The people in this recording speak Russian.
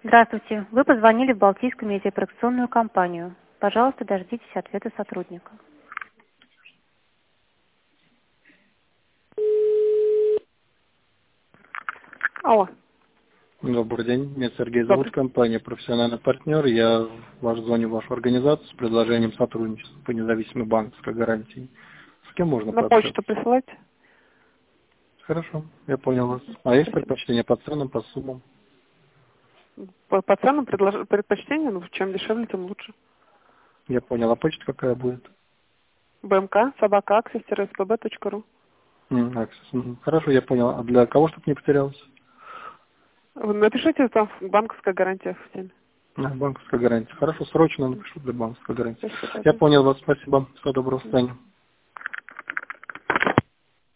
Здравствуйте. Вы позвонили в Балтийскую медиапродукционную компанию. Пожалуйста, дождитесь ответа сотрудника. Алло. Добрый день, меня Сергей зовут, Добрый. компания «Профессиональный партнер». Я звоню в вашу организацию с предложением сотрудничества по независимой банковской гарантии. С кем можно На пообщаться? почту присылайте. Хорошо, я понял вас. А есть предпочтение по ценам, по суммам? По ценам предпочтение, ну, чем дешевле, тем лучше. Я понял. А почта какая будет? bmk@axis-spb.ru. Аксис. Хорошо, я понял. А для кого, чтобы не потерялось? Вы напишите, там банковская гарантия в теме. Банковская гарантия. Хорошо, срочно напишу для банковской гарантии. Спасибо. Я понял вас. Спасибо. Всего доброго. До свидания.